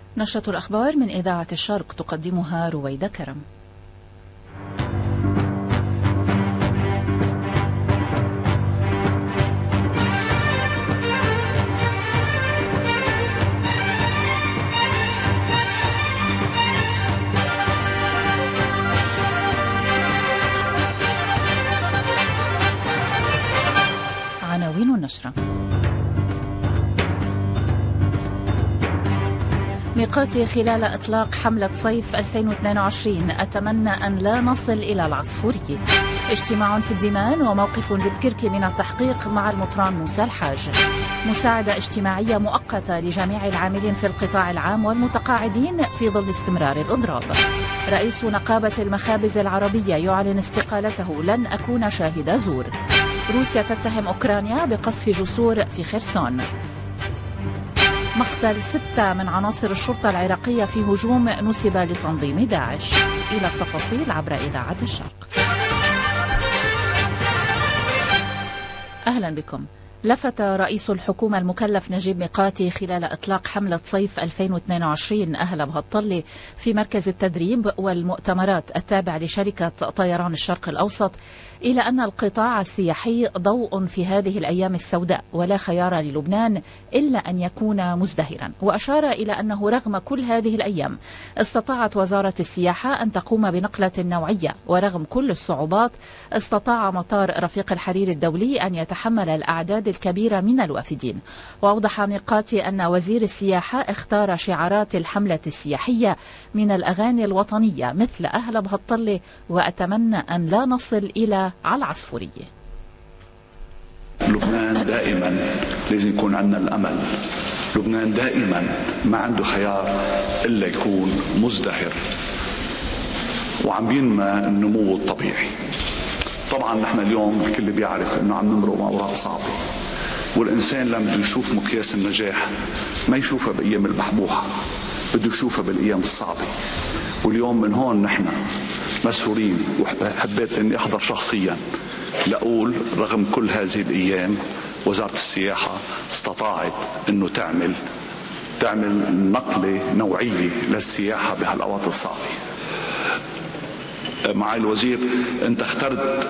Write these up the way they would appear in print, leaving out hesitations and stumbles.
نشرة الأخبار من إذاعة الشرق تقدمها رويدة كرم. عناوين النشرة: ميقاتي خلال إطلاق حملة صيف 2022، أتمنى أن لا نصل إلى العصفورية. اجتماع في الديمان وموقف لبكركي من التحقيق مع المطران موسى الحاج. مساعدة اجتماعية مؤقتة لجميع العاملين في القطاع العام والمتقاعدين في ظل استمرار الإضراب. رئيس نقابة المخابز العربية يعلن استقالته، لن أكون شاهد زور. روسيا تتهم أوكرانيا بقصف جسور في خرسون. مقتل 6 من عناصر الشرطة العراقية في هجوم نسب لتنظيم داعش. إلى التفاصيل عبر إذاعة الشرق. أهلا بكم. لفت رئيس الحكومة المكلف نجيب ميقاتي خلال إطلاق حملة صيف 2022 أهل بهالطلة في مركز التدريب والمؤتمرات التابع لشركة طيران الشرق الأوسط إلى أن القطاع السياحي ضوء في هذه الأيام السوداء، ولا خيار للبنان إلا أن يكون مزدهرا. وأشار إلى أنه رغم كل هذه الأيام استطاعت وزارة السياحة أن تقوم بنقلة نوعية، ورغم كل الصعوبات استطاع مطار رفيق الحريري الدولي أن يتحمل الأعداد الكبيرة من الوافدين. وأوضح ميقاتي أن وزير السياحة اختار شعارات الحملة السياحية من الأغاني الوطنية مثل أهل بهالطلة وأتمنى أن لا نصل إلى على العصفورية. لبنان دائما لازم يكون عندنا الأمل. لبنان دائما ما عنده خيار إلا يكون مزدهر وعم بينمى النمو الطبيعي. طبعا نحن اليوم الكل بيعرف انه عم نمرق اوراق صعبه، والانسان لما بده يشوف مقياس النجاح ما يشوفها بايام البحبوحه، بده يشوفها بالايام الصعبه. واليوم من هون نحن مسؤولين، وحبيت اني احضر شخصيا لاقول رغم كل هذه الايام وزاره السياحه استطاعت انه تعمل نقله نوعيه للسياحه بهالاوقات الصعبه. مع الوزير انت اخترت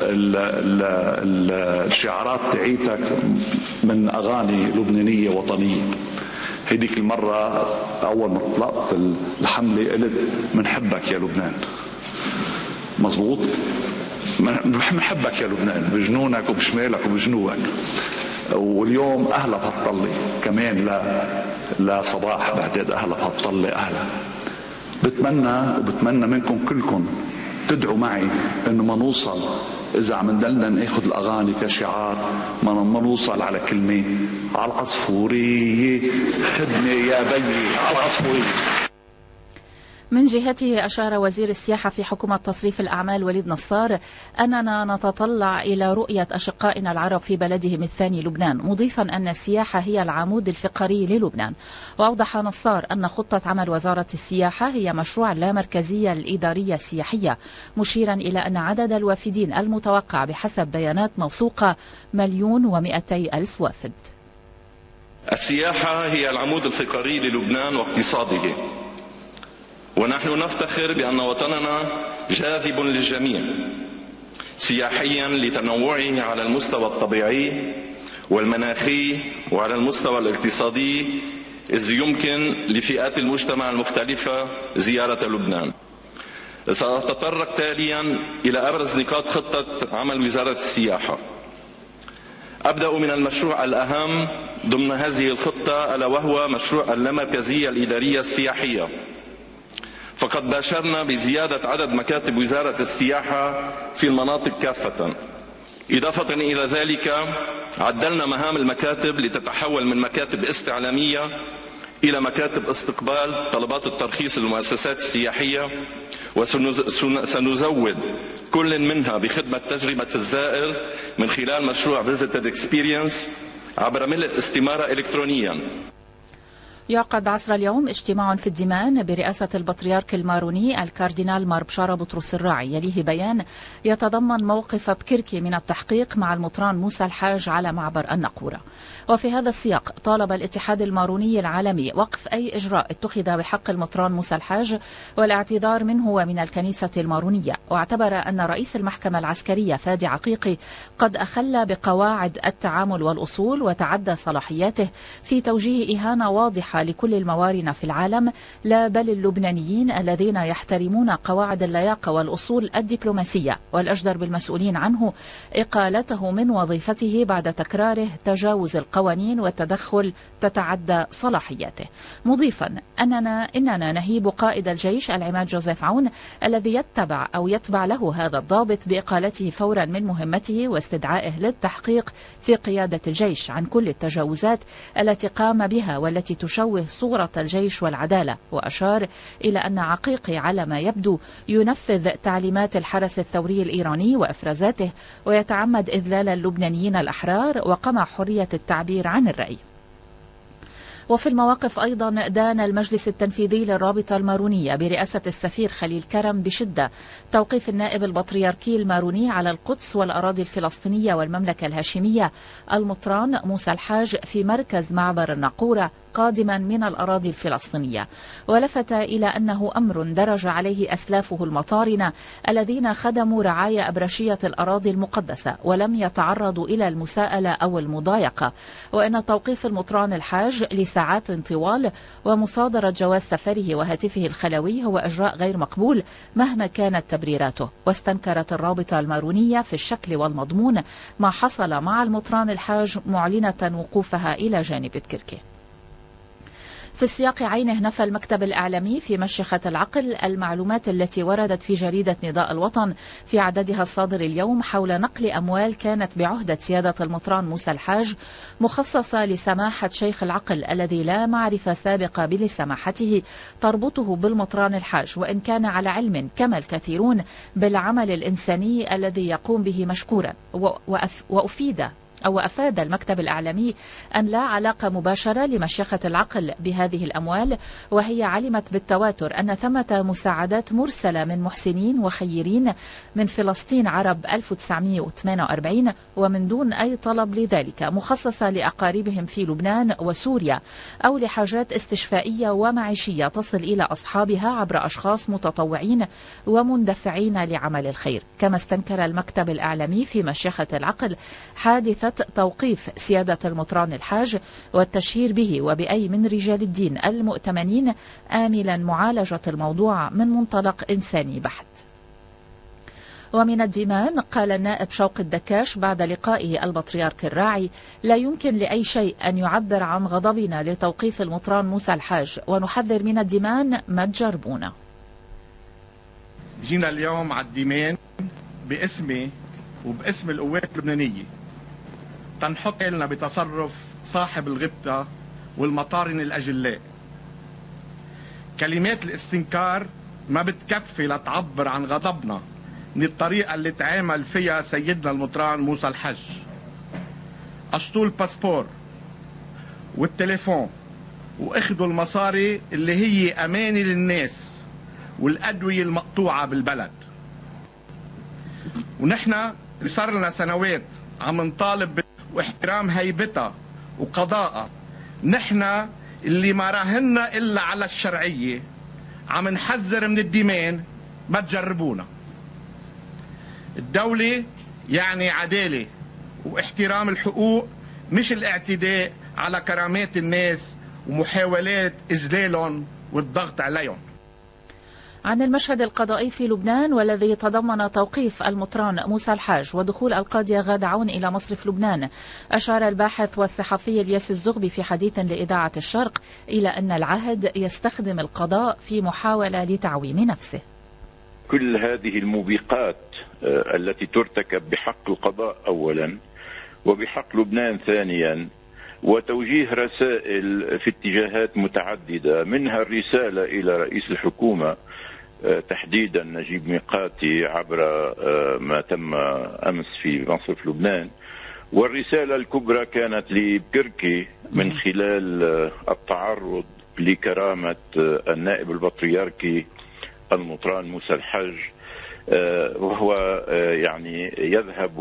الشعارات تاعيتك من اغاني لبنانيه وطنيه. هيديك المره اول ما طلقت الحمله قلت منحبك يا لبنان. مزبوط، منحبك يا لبنان بجنونك وبشمالك وبجنوبك. واليوم اهلا بهالطله كمان لصباح بعداد اهلا بهالطله اهلا. بتمنى منكم كلكم تدعوا معي انه ما نوصل، اذا عم ندلنا ناخذ الاغاني كشعار، ما نوصل على كلمه على العصفوريه خدني يا بني على العصفوريه. من جهته أشار وزير السياحة في حكومة تصريف الأعمال وليد نصار أننا نتطلع إلى رؤية أشقائنا العرب في بلدهم الثاني لبنان، مضيفا أن السياحة هي العمود الفقري للبنان. وأوضح نصار أن خطة عمل وزارة السياحة هي مشروع اللامركزية الإدارية السياحية، مشيرا إلى أن عدد الوافدين المتوقع بحسب بيانات موثوقة 1,200,000 وافد. السياحة هي العمود الفقري للبنان واقتصاده، ونحن نفتخر بأن وطننا جاذب للجميع سياحيا لتنوعه على المستوى الطبيعي والمناخي وعلى المستوى الاقتصادي، إذ يمكن لفئات المجتمع المختلفة زيارة لبنان. سأتطرق تاليا إلى أبرز نقاط خطة عمل وزارة السياحة. أبدأ من المشروع الأهم ضمن هذه الخطة، ألا وهو مشروع اللامركزية الإدارية السياحية. فقد باشرنا بزيادة عدد مكاتب وزارة السياحة في المناطق كافة. إضافة إلى ذلك عدلنا مهام المكاتب لتتحول من مكاتب استعلامية إلى مكاتب استقبال طلبات الترخيص للمؤسسات السياحية، وسنزود كل منها بخدمة تجربة الزائر من خلال مشروع Visitor Experience عبر ملء الاستمارة إلكترونيا. يعقد عصر اليوم اجتماع في الدمام برئاسة البطريرك الماروني الكاردينال مار بشارة بطرس الراعي. يليه بيان يتضمن موقف بكركي من التحقيق مع المطران موسى الحاج على معبر النقورة. وفي هذا السياق طالب الاتحاد الماروني العالمي وقف أي إجراء اتخذ بحق المطران موسى الحاج والاعتذار منه ومن الكنيسة المارونية، واعتبر أن رئيس المحكمة العسكرية فادي عقيقي قد أخل بقواعد التعامل والأصول وتعدى صلاحياته في توجيه إهانة واضحة لكل الموارنة في العالم، لا بل اللبنانيين الذين يحترمون قواعد اللياقة والأصول الدبلوماسية، والأجدر بالمسؤولين عنه إقالته من وظيفته بعد تكراره تجاوز القوانين والتدخل تتعدى صلاحياته، مضيفا إننا نهيب قائد الجيش العماد جوزيف عون الذي يتبع له هذا الضابط بإقالته فورا من مهمته واستدعائه للتحقيق في قيادة الجيش عن كل التجاوزات التي قام بها والتي تشوه صورة الجيش والعدالة. وأشار إلى أن عقيقي على ما يبدو ينفذ تعليمات الحرس الثوري الإيراني وإفرازاته ويتعمد إذلال اللبنانيين الأحرار وقمع حرية التعبير عن الرأي. وفي المواقف أيضا دان المجلس التنفيذي للرابطة المارونية برئاسة السفير خليل كرم بشدة توقيف النائب البطريركي الماروني على القدس والأراضي الفلسطينية والمملكة الهاشمية المطران موسى الحاج في مركز معبر النقورة قادما من الأراضي الفلسطينية، ولفت إلى أنه أمر درج عليه أسلافه المطارنة الذين خدموا رعاية أبرشية الأراضي المقدسة ولم يتعرضوا إلى المساءلة أو المضايقة، وأن توقيف المطران الحاج لساعات طوال ومصادرة جواز سفره وهاتفه الخلوي هو إجراء غير مقبول مهما كانت تبريراته. واستنكرت الرابطة المارونية في الشكل والمضمون ما حصل مع المطران الحاج، معلنة وقوفها إلى جانب بكركي. في السياق عينه نفى المكتب الإعلامي في مشيخة العقل المعلومات التي وردت في جريدة نداء الوطن في عددها الصادر اليوم حول نقل أموال كانت بعهدة سيادة المطران موسى الحاج مخصصة لسماحة شيخ العقل الذي لا معرفة سابقة بسماحته تربطه بالمطران الحاج، وإن كان على علم كما الكثيرون بالعمل الإنساني الذي يقوم به مشكورا. وأفاد المكتب الإعلامي أن لا علاقة مباشرة لمشيخة العقل بهذه الأموال، وهي علمت بالتواتر أن ثمة مساعدات مرسلة من محسنين وخيرين من فلسطين عرب 1948 ومن دون أي طلب لذلك، مخصصة لأقاربهم في لبنان وسوريا أو لحاجات استشفائية ومعيشية تصل إلى أصحابها عبر أشخاص متطوعين ومندفعين لعمل الخير. كما استنكر المكتب الإعلامي في مشيخة العقل حادثة توقيف سيادة المطران الحاج والتشهير به وبأي من رجال الدين المؤتمنين، آملا معالجة الموضوع من منطلق إنساني بحت. ومن الدمام قال النائب شوق الدكاش بعد لقائه البطريرك الراعي: لا يمكن لأي شيء أن يعبر عن غضبنا لتوقيف المطران موسى الحاج، ونحذر من الدمان ما تجربونا. جينا اليوم على الدمان باسمي وباسم القوات اللبنانية تنحط لنا بتصرف صاحب الغبطة والمطارن الأجلاء. كلمات الاستنكار ما بتكفي لتعبر عن غضبنا من الطريقة اللي تعامل فيها سيدنا المطران موسى الحج. أشطوا الباسبور والتليفون واخدوا المصاري اللي هي أمانة للناس والأدوية المقطوعة بالبلد. ونحن صار لنا سنوات عم نطالب واحترام هيبتها وقضاءها. نحن اللي ما راهنا إلا على الشرعية عم نحذر من الدمان، ما تجربونا. الدولة يعني عدالة واحترام الحقوق، مش الاعتداء على كرامات الناس ومحاولات إذلالهم والضغط عليهم. عن المشهد القضائي في لبنان والذي تضمن توقيف المطران موسى الحاج ودخول القاضية غادة عون إلى مصرف لبنان، أشار الباحث والصحفي الياس الزغبي في حديث لإذاعة الشرق إلى أن العهد يستخدم القضاء في محاولة لتعويم نفسه. كل هذه الموبقات التي ترتكب بحق القضاء أولا وبحق لبنان ثانيا، وتوجيه رسائل في اتجاهات متعددة، منها الرسالة إلى رئيس الحكومة تحديدا نجيب ميقاتي عبر ما تم أمس في مصرف لبنان، والرسالة الكبرى كانت لبكركي من خلال التعرض لكرامة النائب البطريركي المطران موسى الحج، وهو يعني يذهب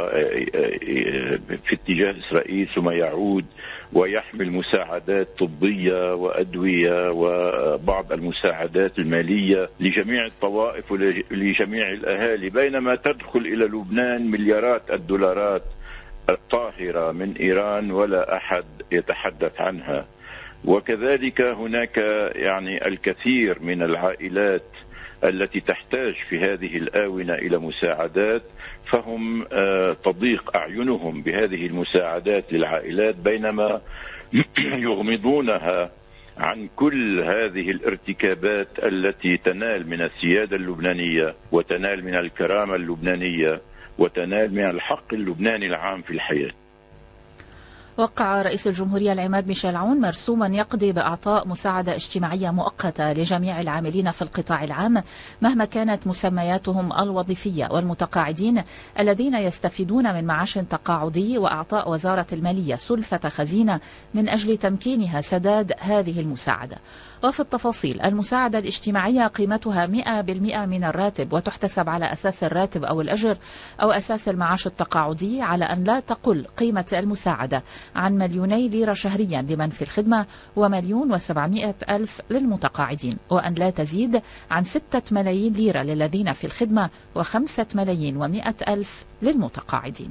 في اتجاه إسرائيل ثم يعود ويحمل مساعدات طبية وأدوية وبعض المساعدات المالية لجميع الطوائف ولجميع الأهالي، بينما تدخل إلى لبنان مليارات الدولارات الطاهرة من إيران ولا أحد يتحدث عنها. وكذلك هناك يعني الكثير من العائلات التي تحتاج في هذه الآونة إلى مساعدات، فهم تضيق أعينهم بهذه المساعدات للعائلات، بينما يغمضونها عن كل هذه الارتكابات التي تنال من السيادة اللبنانية وتنال من الكرامة اللبنانية وتنال من الحق اللبناني العام في الحياة. وقع رئيس الجمهورية العماد ميشيل عون مرسوما يقضي بإعطاء مساعدة اجتماعية مؤقتة لجميع العاملين في القطاع العام مهما كانت مسمياتهم الوظيفية والمتقاعدين الذين يستفيدون من معاش تقاعدي، وإعطاء وزارة المالية سلفة خزينة من أجل تمكينها سداد هذه المساعدة. وفي التفاصيل، المساعدة الاجتماعية قيمتها 100% من الراتب، وتحتسب على أساس الراتب أو الأجر أو أساس المعاش التقاعدي، على أن لا تقل قيمة المساعدة عن 2,000,000 ليرة شهريا لمن في الخدمة و1,700,000 للمتقاعدين، وأن لا تزيد عن 6,000,000 ليرة للذين في الخدمة و5,100,000 للمتقاعدين.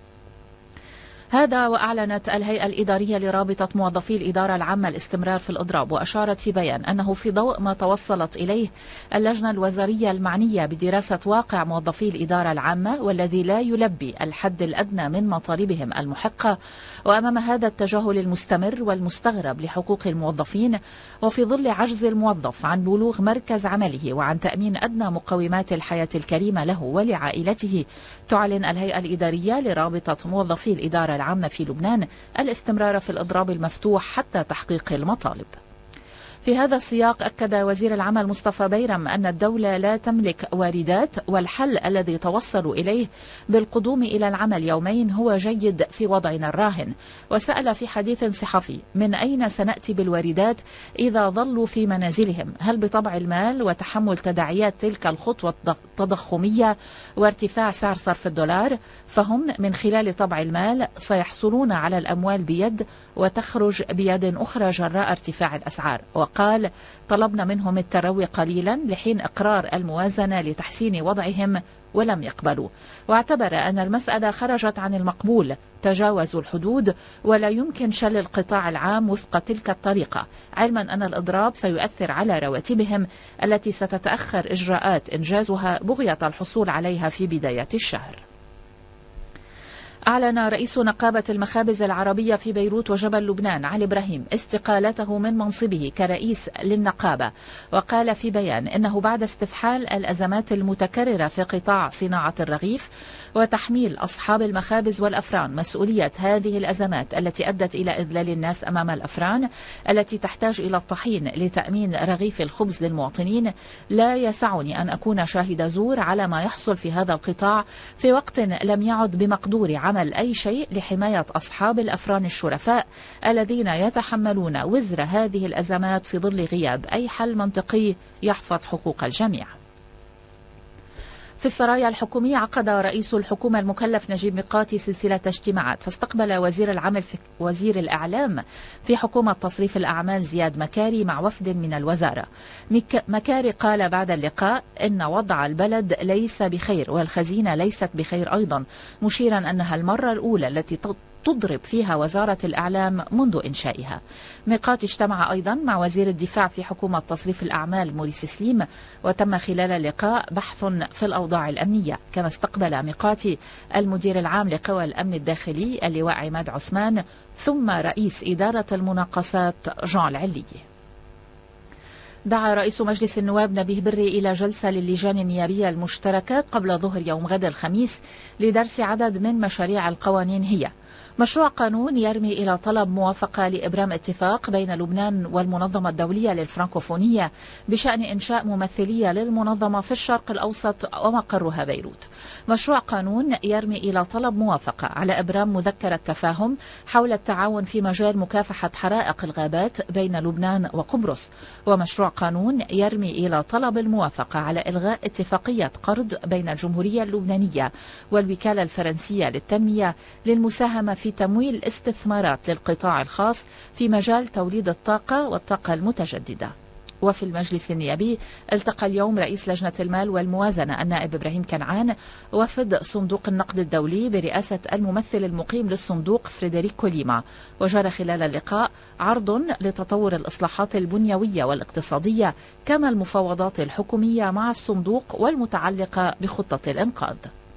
هذا وأعلنت الهيئة الإدارية لرابطة موظفي الإدارة العامة الاستمرار في الإضراب، وأشارت في بيان أنه في ضوء ما توصلت إليه اللجنة الوزارية المعنية بدراسة واقع موظفي الإدارة العامة والذي لا يلبي الحد الأدنى من مطالبهم المحقة، وأمام هذا التجاهل المستمر والمستغرب لحقوق الموظفين، وفي ظل عجز الموظف عن بلوغ مركز عمله وعن تأمين أدنى مقومات الحياة الكريمة له ولعائلته، تعلن الهيئة الإدارية لرابطة موظفي الإدارة العامة في لبنان الاستمرار في الإضراب المفتوح حتى تحقيق المطالب. في هذا السياق، أكد وزير العمل مصطفى بيرم أن الدولة لا تملك واردات، والحل الذي توصلوا إليه بالقدوم إلى العمل يومين هو جيد في وضعنا الراهن. وسأل في حديث صحفي: من أين سنأتي بالواردات إذا ظلوا في منازلهم؟ هل بطبع المال وتحمل تداعيات تلك الخطوة التضخمية وارتفاع سعر صرف الدولار؟ فهم من خلال طبع المال سيحصلون على الأموال بيد وتخرج بيد أخرى جراء ارتفاع الأسعار. وقال: طلبنا منهم التروي قليلا لحين إقرار الموازنة لتحسين وضعهم ولم يقبلوا، واعتبر أن المسألة خرجت عن المقبول، تجاوزوا الحدود، ولا يمكن شل القطاع العام وفق تلك الطريقة، علما أن الإضراب سيؤثر على رواتبهم التي ستتأخر إجراءات إنجازها بغية الحصول عليها في بداية الشهر. أعلن رئيس نقابة المخابز العربية في بيروت وجبل لبنان علي إبراهيم استقالته من منصبه كرئيس للنقابة، وقال في بيان إنه بعد استفحال الأزمات المتكررة في قطاع صناعة الرغيف وتحميل أصحاب المخابز والأفران مسؤولية هذه الأزمات التي أدت إلى إذلال الناس أمام الأفران التي تحتاج إلى الطحين لتأمين رغيف الخبز للمواطنين، لا يسعني أن أكون شاهد زور على ما يحصل في هذا القطاع في وقت لم يعد بمقدور عمل أي شيء لحماية أصحاب الأفران الشرفاء الذين يتحملون وزر هذه الأزمات في ظل غياب أي حل منطقي يحفظ حقوق الجميع. في السرايا الحكومية، عقد رئيس الحكومة المكلف نجيب ميقاتي سلسلة اجتماعات، فاستقبل وزير الإعلام في حكومة تصريف الأعمال زياد مكاري مع وفد من الوزارة. مكاري قال بعد اللقاء إن وضع البلد ليس بخير والخزينة ليست بخير أيضا، مشيرا أنها المرة الأولى التي تضرب فيها وزارة الإعلام منذ إنشائها. ميقاتي اجتمع أيضا مع وزير الدفاع في حكومة تصريف الأعمال موريس سليم، وتم خلال اللقاء بحث في الأوضاع الأمنية. كما استقبل ميقاتي المدير العام لقوى الأمن الداخلي اللواء عماد عثمان، ثم رئيس إدارة المناقصات جان العلي. دعا رئيس مجلس النواب نبيه بري إلى جلسة للجان النيابية المشتركة قبل ظهر يوم غد الخميس لدرس عدد من مشاريع القوانين، هي مشروع قانون يرمي إلى طلب موافقة لإبرام اتفاق بين لبنان والمنظمة الدولية للفرنكوفونية بشأن إنشاء ممثلية للمنظمة في الشرق الأوسط ومقرها بيروت. مشروع قانون يرمي إلى طلب موافقة على إبرام مذكرة تفاهم حول التعاون في مجال مكافحة حرائق الغابات بين لبنان وقبرص. ومشروع قانون يرمي إلى طلب الموافقة على إلغاء اتفاقية قرض بين الجمهورية اللبنانية والوكالة الفرنسية للتنمية للمساهمة في تمويل استثمارات للقطاع الخاص في مجال توليد الطاقة والطاقة المتجددة. وفي المجلس النيابي التقى اليوم رئيس لجنة المال والموازنة النائب إبراهيم كنعان وفد صندوق النقد الدولي برئاسة الممثل المقيم للصندوق فريدريكو ليما. وجرى خلال اللقاء عرض لتطور الإصلاحات البنيوية والاقتصادية كما المفاوضات الحكومية مع الصندوق والمتعلقة بخطة الإنقاذ.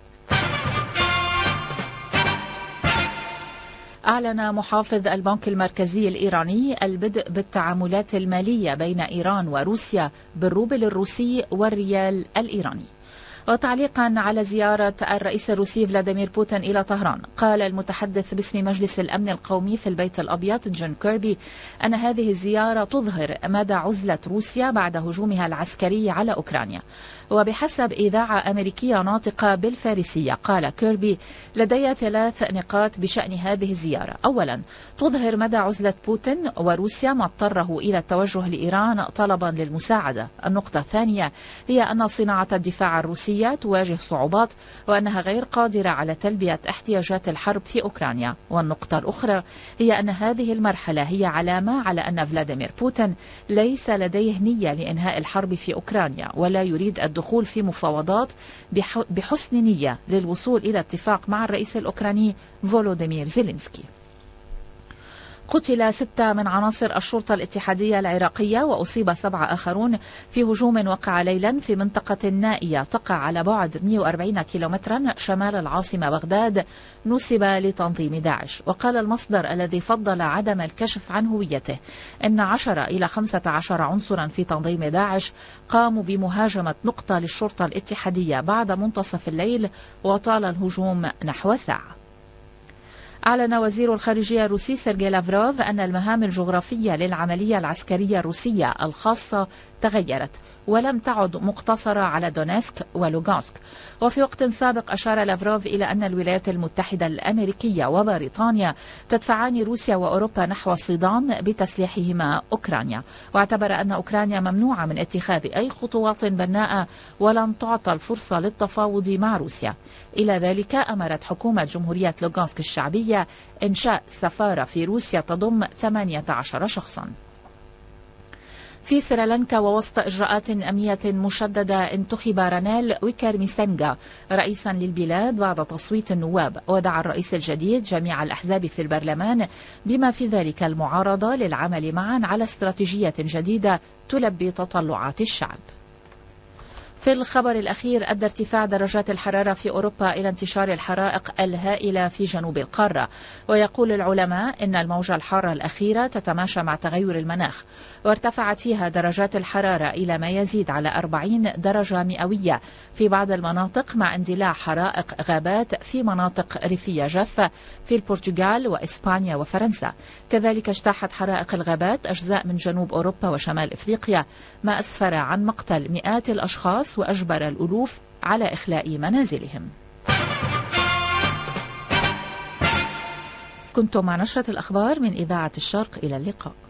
أعلن محافظ البنك المركزي الإيراني البدء بالتعاملات المالية بين إيران وروسيا بالروبل الروسي والريال الإيراني. وتعليقا على زيارة الرئيس الروسي فلاديمير بوتين إلى طهران، قال المتحدث باسم مجلس الأمن القومي في البيت الأبيض جون كيربي أن هذه الزيارة تظهر مدى عزلة روسيا بعد هجومها العسكري على أوكرانيا. وبحسب إذاعة أمريكية ناطقة بالفارسية قال كيربي: لدي 3 نقاط بشأن هذه الزيارة. أولا، تظهر مدى عزلة بوتين وروسيا ما اضطره إلى التوجه لإيران طلبا للمساعدة. النقطة الثانية هي أن صناعة الدفاع الروسية تواجه صعوبات وأنها غير قادرة على تلبية احتياجات الحرب في أوكرانيا. والنقطة الأخرى هي أن هذه المرحلة هي علامة على أن فلاديمير بوتين ليس لديه نية لإنهاء الحرب في أوكرانيا ولا يريد الدخول في مفاوضات بحسن نية للوصول إلى اتفاق مع الرئيس الأوكراني فولوديمير زيلينسكي. قتل 6 من عناصر الشرطة الاتحادية العراقية وأصيب 7 آخرون في هجوم وقع ليلا في منطقة نائية تقع على بعد 140 كيلومترا شمال العاصمة بغداد نسب لتنظيم داعش. وقال المصدر الذي فضل عدم الكشف عن هويته إن 10 إلى 15 عنصرا في تنظيم داعش قاموا بمهاجمة نقطة للشرطة الاتحادية بعد منتصف الليل وطال الهجوم نحو ساعة. أعلن وزير الخارجية الروسي سيرجي لافروف أن المهام الجغرافية للعملية العسكرية الروسية الخاصة تغيرت ولم تعد مقتصرة على دونيسك ولوغانسك. وفي وقت سابق أشار لافروف إلى أن الولايات المتحدة الأمريكية وبريطانيا تدفعان روسيا وأوروبا نحو الصدام بتسليحهما أوكرانيا، واعتبر أن أوكرانيا ممنوعة من اتخاذ أي خطوات بناءة ولن تعطى الفرصة للتفاوض مع روسيا. إلى ذلك أمرت حكومة جمهورية لوغانسك الشعبية إنشاء سفارة في روسيا تضم 18 شخصا. في سريلانكا ووسط إجراءات أمنية مشددة انتخب رانيل ويكرميسينغا رئيسا للبلاد بعد تصويت النواب. ودعا الرئيس الجديد جميع الأحزاب في البرلمان بما في ذلك المعارضة للعمل معا على استراتيجية جديدة تلبي تطلعات الشعب. في الخبر الأخير، أدى ارتفاع درجات الحرارة في أوروبا إلى انتشار الحرائق الهائلة في جنوب القارة. ويقول العلماء إن الموجة الحارة الأخيرة تتماشى مع تغير المناخ، وارتفعت فيها درجات الحرارة إلى ما يزيد على 40 درجة مئوية في بعض المناطق، مع اندلاع حرائق غابات في مناطق ريفية جافة في البرتغال وإسبانيا وفرنسا. كذلك اجتاحت حرائق الغابات أجزاء من جنوب أوروبا وشمال إفريقيا، ما أسفر عن مقتل مئات الأشخاص وأجبر الألوف على إخلاء منازلهم. كنتم مع نشرة الأخبار من إذاعة الشرق، إلى اللقاء.